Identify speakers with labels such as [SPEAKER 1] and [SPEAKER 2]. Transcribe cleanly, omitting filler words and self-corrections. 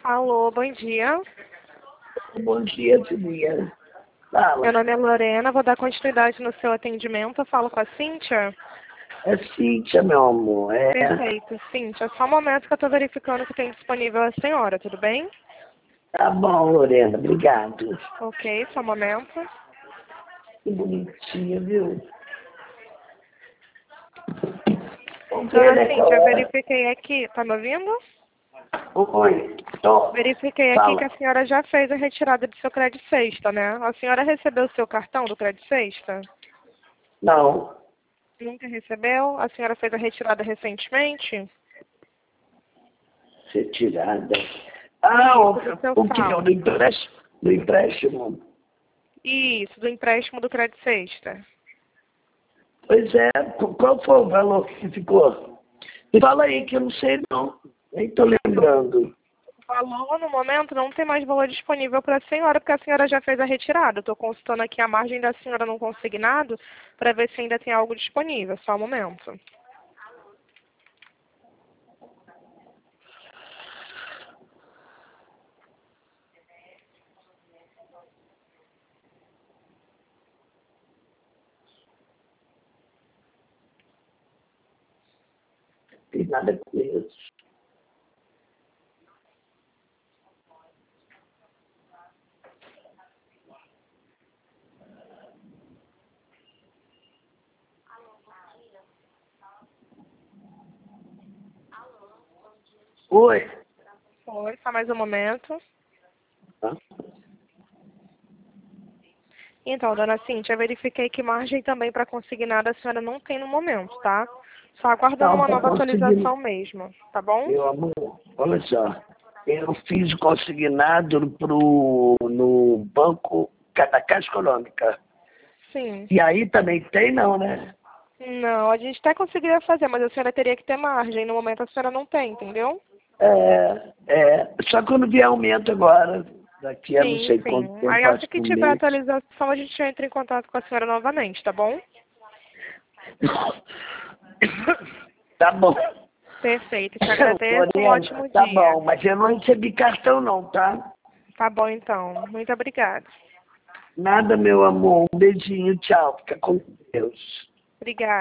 [SPEAKER 1] Alô, bom dia.
[SPEAKER 2] Bom dia, Tia. Fala.
[SPEAKER 1] Meu nome é Lorena, vou dar continuidade no seu atendimento. Eu falo com a Cíntia?
[SPEAKER 2] É Cíntia, meu amor.
[SPEAKER 1] Perfeito, Cíntia. Só um momento que eu estou verificando que tem disponível a senhora, tudo bem?
[SPEAKER 2] Tá bom, Lorena. Obrigado.
[SPEAKER 1] Ok, só um momento.
[SPEAKER 2] Que bonitinha, viu?
[SPEAKER 1] Dona Cíntia, eu verifiquei aqui. Tá me ouvindo?
[SPEAKER 2] Oi. Tô.
[SPEAKER 1] Verifiquei aqui
[SPEAKER 2] Fala.
[SPEAKER 1] que a senhora já fez a retirada do seu crédito sexta, né? A senhora recebeu o seu cartão do crédito sexta?
[SPEAKER 2] Não.
[SPEAKER 1] Nunca recebeu? A senhora fez a retirada recentemente?
[SPEAKER 2] Retirada. Ah, o
[SPEAKER 1] Do seu
[SPEAKER 2] que?
[SPEAKER 1] saldo.
[SPEAKER 2] Do empréstimo? Do empréstimo?
[SPEAKER 1] Isso, do empréstimo do crédito sexta.
[SPEAKER 2] Pois é. Qual foi o valor que ficou? Fala aí que eu não sei não. Nem tô lembrando.
[SPEAKER 1] O valor, no momento, não tem mais valor disponível para a senhora, porque a senhora já fez a retirada. Estou consultando aqui a margem da senhora no consignado para ver se ainda tem algo disponível. Só um momento.
[SPEAKER 2] Não tem nada com isso. Oi.
[SPEAKER 1] Foi, só mais um momento.
[SPEAKER 2] Hã?
[SPEAKER 1] Então, dona Cíntia, eu verifiquei que margem também para consignado a senhora não tem no momento, tá? Só aguardando
[SPEAKER 2] Não,
[SPEAKER 1] uma
[SPEAKER 2] tá
[SPEAKER 1] nova
[SPEAKER 2] conseguindo.
[SPEAKER 1] atualização mesmo, tá bom?
[SPEAKER 2] Meu amor, olha só. Eu fiz consignado no banco da Caixa Econômica.
[SPEAKER 1] Sim.
[SPEAKER 2] E aí também tem não, né?
[SPEAKER 1] Não, a gente até conseguiria fazer, mas a senhora teria que ter margem. No momento a senhora não tem, entendeu?
[SPEAKER 2] Só quando vier aumento agora, daqui a não
[SPEAKER 1] Sim,
[SPEAKER 2] sei
[SPEAKER 1] sim.
[SPEAKER 2] quanto tempo,
[SPEAKER 1] Aí
[SPEAKER 2] acho
[SPEAKER 1] assim
[SPEAKER 2] que
[SPEAKER 1] que
[SPEAKER 2] um
[SPEAKER 1] tiver
[SPEAKER 2] mês.
[SPEAKER 1] atualização, a gente entra em contato com a senhora novamente, tá bom?
[SPEAKER 2] Tá bom.
[SPEAKER 1] Perfeito. Te agradeço. Um
[SPEAKER 2] Lorena,
[SPEAKER 1] ótimo
[SPEAKER 2] tá
[SPEAKER 1] dia.
[SPEAKER 2] bom, mas eu não recebi cartão não, tá?
[SPEAKER 1] Tá bom, então. Muito obrigada.
[SPEAKER 2] Nada, meu amor. Um beijinho, tchau. Fica com Deus.
[SPEAKER 1] Obrigada.